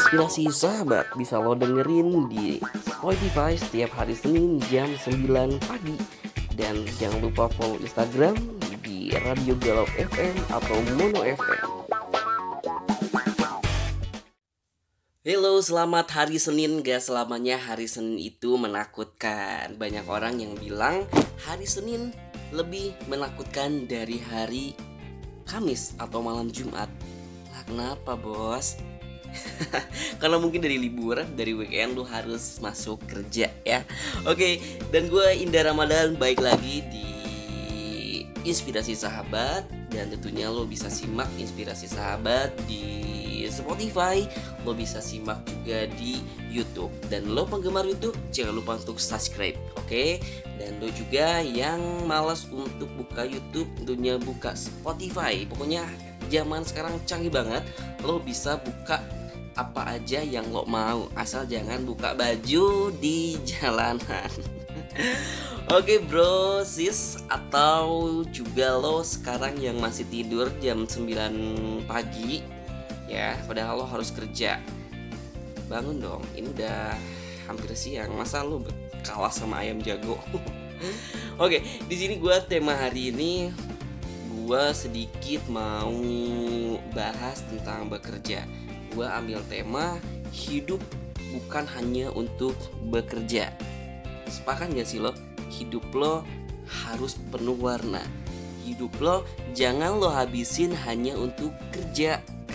Inspirasi Sahabat bisa lo dengerin di Spotify setiap hari Senin jam 9 pagi. Dan jangan lupa follow Instagram di Radio Galau FM atau Mono FM. Halo, selamat hari Senin. Gak selamanya hari Senin itu menakutkan. Banyak orang yang bilang hari Senin lebih menakutkan dari hari Kamis atau malam Jumat. Lah kenapa bos? Karena mungkin dari liburan, dari weekend lu harus masuk kerja ya. Oke, dan gue Indah Ramadan baik lagi di Inspirasi Sahabat. Dan tentunya lo bisa simak Inspirasi Sahabat di Spotify. Lo bisa simak juga di YouTube. Dan lo penggemar YouTube jangan lupa untuk subscribe, oke? Dan lo juga yang malas untuk buka YouTube, tentunya buka Spotify. Pokoknya zaman sekarang canggih banget. Lo bisa buka apa aja yang lo mau, asal jangan buka baju di jalanan. Oke bro, sis, atau juga lo sekarang yang masih tidur jam 9 pagi ya, padahal lo harus kerja. Bangun dong, ini udah hampir siang, masa lo kalah sama ayam jago? Oke, di sini gue tema hari ini gue sedikit mau bahas tentang bekerja. Gue ambil tema hidup bukan hanya untuk bekerja. Sepakat gak sih lo? Hidup lo harus penuh warna. Hidup lo jangan lo habisin hanya untuk kerja.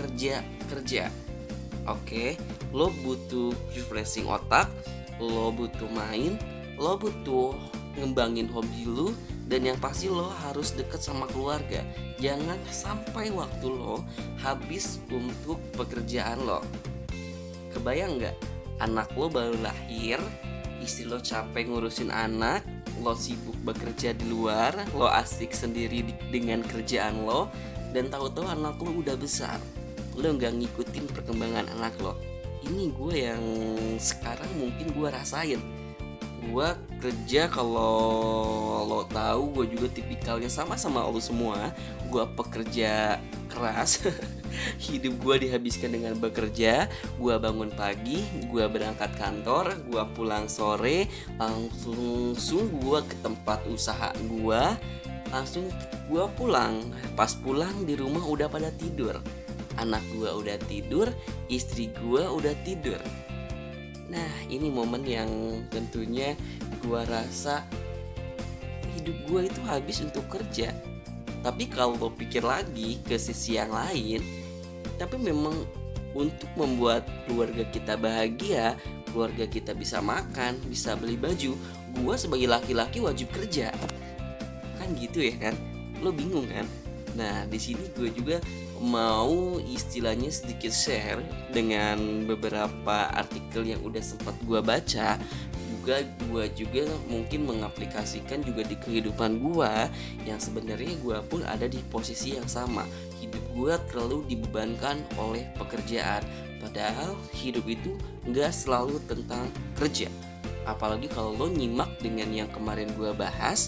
Oke, lo butuh refreshing otak, lo butuh main, lo butuh ngembangin hobi lo, dan yang pasti lo harus deket sama keluarga. Jangan sampai waktu lo habis untuk pekerjaan lo. Kebayang gak? Anak lo baru lahir, istri lo capek ngurusin anak, lo sibuk bekerja di luar, lo asik sendiri dengan kerjaan lo, dan tahu-tahu anak lo udah besar. Lo gak ngikutin perkembangan anak lo. Ini gue yang sekarang mungkin gue rasain. Gue kerja, kalau lo tahu gue juga tipikalnya sama lo semua. Gue pekerja keras. Hidup gue dihabiskan dengan bekerja. Gue bangun pagi, gue berangkat kantor, gue pulang sore, langsung gue ke tempat usaha gue, langsung gue pulang. Pas pulang di rumah udah pada tidur. Anak gue udah tidur, istri gue udah tidur. Nah, ini momen yang tentunya gue rasa hidup gue itu habis untuk kerja. Tapi kalau lo pikir lagi ke sisi yang lain, tapi memang untuk membuat keluarga kita bahagia, keluarga kita bisa makan, bisa beli baju, gue sebagai laki-laki wajib kerja. Kan gitu ya kan? Lo bingung kan? Nah, di sini gue juga mau istilahnya sedikit share dengan beberapa artikel yang udah sempat gue baca. Gue juga mungkin mengaplikasikan juga di kehidupan gue, yang sebenarnya gue pun ada di posisi yang sama. Hidup gue terlalu dibebankan oleh pekerjaan, padahal hidup itu gak selalu tentang kerja. Apalagi kalau lo nyimak dengan yang kemarin gue bahas,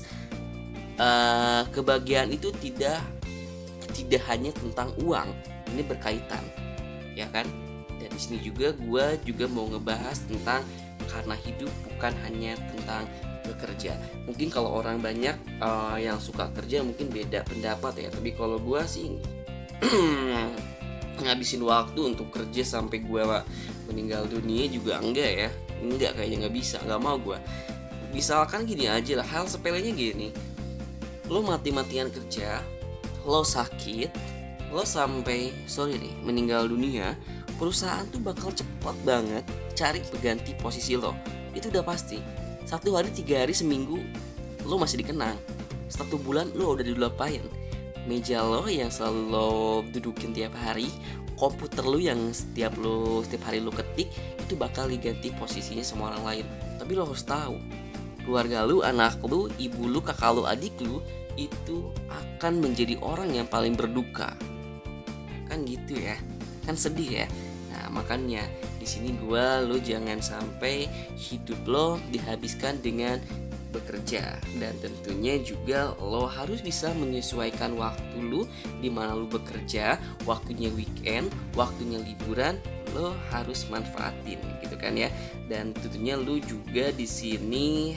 kebahagiaan itu tidak hanya tentang uang, ini berkaitan, ya kan? Dan di sini juga gue juga mau ngebahas tentang karena hidup bukan hanya tentang bekerja. Mungkin kalau orang banyak yang suka kerja mungkin beda pendapat ya. Tapi kalau gue sih ngabisin waktu untuk kerja sampai gue meninggal dunia juga enggak ya. Enggak, kayaknya nggak bisa, nggak mau gue. Misalkan gini aja lah, hal sepelenya gini. Lo mati-matian kerja, lo sakit, lo sampai meninggal dunia, perusahaan tuh bakal cepat banget cari pengganti posisi lo. Itu udah pasti. 1 hari, 3 hari, seminggu lo masih dikenang. 1 bulan lo udah dilupain. Meja lo yang selalu lo dudukin tiap hari, komputer lo yang setiap hari lo ketik, itu bakal diganti posisinya sama orang lain. Tapi lo harus tahu, keluarga lo, anak lo, ibu lo, kakak lo, adik lo, itu akan menjadi orang yang paling berduka. Kan gitu ya, kan sedih ya. Nah makanya di sini lo jangan sampai hidup lo dihabiskan dengan bekerja. Dan tentunya juga lo harus bisa menyesuaikan waktu lo, di mana lo bekerja, waktunya weekend, waktunya liburan, lo harus manfaatin gitu kan ya. Dan tentunya lo juga di sini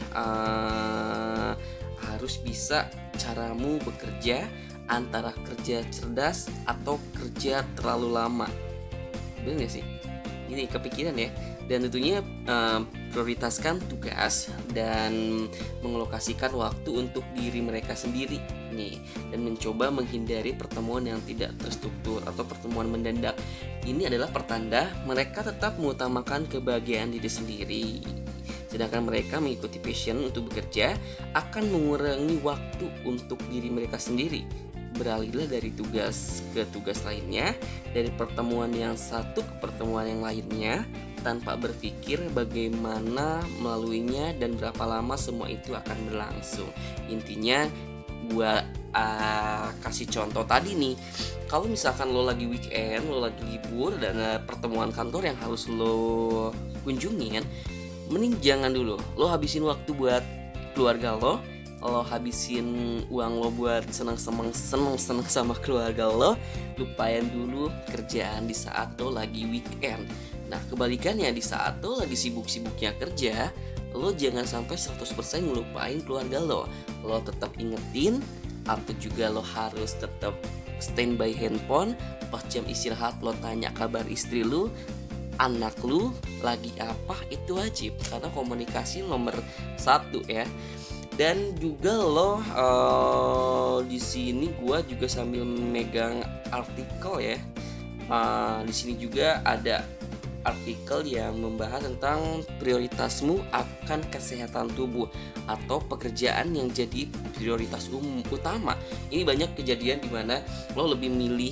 harus bisa caramu bekerja antara kerja cerdas atau kerja terlalu lama. Bener gak sih? Ini kepikiran ya. Dan tentunya prioritaskan tugas dan mengalokasikan waktu untuk diri mereka sendiri nih, dan mencoba menghindari pertemuan yang tidak terstruktur atau pertemuan mendadak. Ini adalah pertanda mereka tetap mengutamakan kebahagiaan diri sendiri, sedangkan mereka mengikuti passion untuk bekerja akan mengurangi waktu untuk diri mereka sendiri. Beralihlah dari tugas ke tugas lainnya, dari pertemuan yang satu ke pertemuan yang lainnya, tanpa berpikir bagaimana melaluinya dan berapa lama semua itu akan berlangsung. Intinya gua kasih contoh tadi nih, kalau misalkan lo lagi weekend, lo lagi libur dan ada pertemuan kantor yang harus lo kunjungin, mending jangan dulu lo habisin waktu buat keluarga lo habisin uang lo buat seneng sama keluarga lo, lupain dulu kerjaan di saat lo lagi weekend. Nah kebalikannya, di saat lo lagi sibuk-sibuknya kerja, lo jangan sampai 100% ngelupain keluarga lo tetap ingetin, atau juga lo harus tetap standby handphone. Pas jam istirahat lo tanya kabar istri lo, anak lu lagi apa, itu wajib, karena komunikasi nomor 1 ya. Dan juga lo di sini gua juga sambil megang artikel ya. Di sini juga ada artikel yang membahas tentang prioritasmu akan kesehatan tubuh atau pekerjaan yang jadi prioritas utama. Ini banyak kejadian di mana lo lebih milih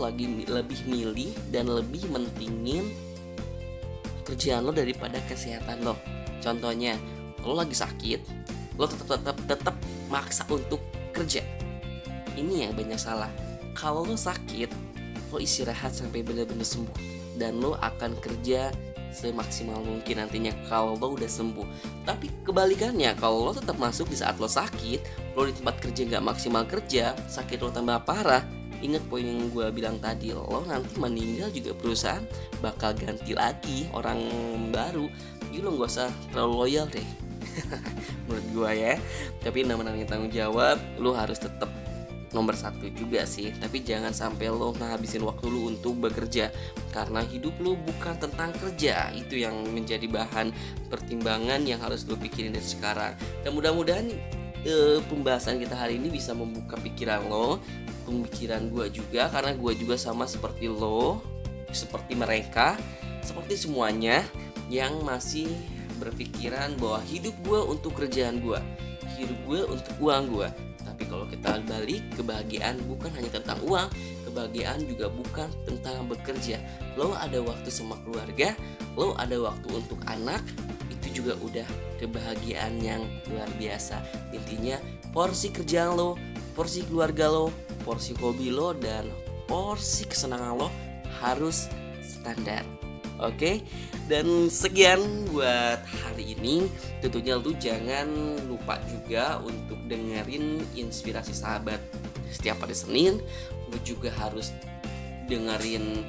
dan lebih mentingin kerjaan lo daripada kesehatan lo. Contohnya, lo lagi sakit, lo tetap maksa untuk kerja. Ini yang banyak salah. Kalau lo sakit, lo istirahat sampai benar-benar sembuh, dan lo akan kerja semaksimal mungkin nantinya kalau lo udah sembuh. Tapi kebalikannya, kalau lo tetap masuk di saat lo sakit, lo di tempat kerja nggak maksimal kerja, sakit lo tambah parah, ingat poin yang gue bilang tadi, lo nanti meninggal juga perusahaan bakal ganti lagi orang baru. Jadi lo gak usah terlalu loyal deh menurut gue ya. Tapi namanya tanggung jawab, lo harus tetap nomor 1 juga sih. Tapi jangan sampai lo ngabisin waktu lo untuk bekerja, karena hidup lo bukan tentang kerja. Itu yang menjadi bahan pertimbangan yang harus lo pikirin dari sekarang. Dan mudah-mudahan pembahasan kita hari ini bisa membuka pikiran lo, pemikiran gue juga, karena gue juga sama seperti lo, seperti mereka, seperti semuanya yang masih berpikiran bahwa hidup gue untuk kerjaan gue, hidup gue untuk uang gue. Tapi kalau kita balik, kebahagiaan bukan hanya tentang uang, kebahagiaan juga bukan tentang bekerja. Lo ada waktu sama keluarga, lo ada waktu untuk anak, itu juga udah kebahagiaan yang luar biasa. Intinya porsi kerjaan lo, porsi keluarga lo, porsi hobi lo, dan porsi kesenangan lo harus standar. Oke, dan sekian buat hari ini. Tentunya lu jangan lupa juga untuk dengerin Inspirasi Sahabat setiap hari Senin. Lu juga harus dengerin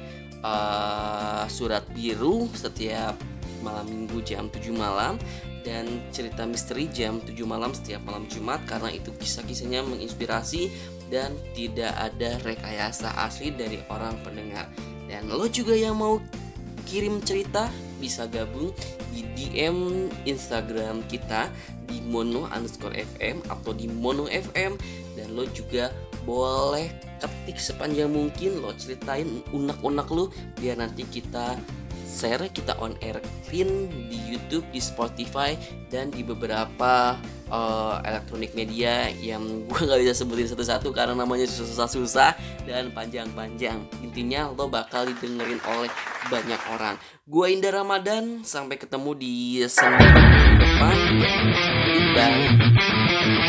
Surat Biru setiap malam Minggu jam 7 malam, dan Cerita Misteri jam 7 malam setiap malam Jumat, karena itu kisah-kisahnya menginspirasi dan tidak ada rekayasa asli dari orang pendengar. Dan lo juga yang mau kirim cerita bisa gabung di DM Instagram kita di mono_fm atau di mono fm, dan lo juga boleh ketik sepanjang mungkin, lo ceritain unek-unek lo, biar nanti kita share, kita on airin di YouTube, di Spotify, dan di beberapa elektronik media yang gue gak bisa sebutin satu-satu karena namanya susah-susah dan panjang-panjang. Intinya lo bakal didengerin oleh banyak orang. Gue Indah Ramadan, sampai ketemu di Senin depan. Goodbye.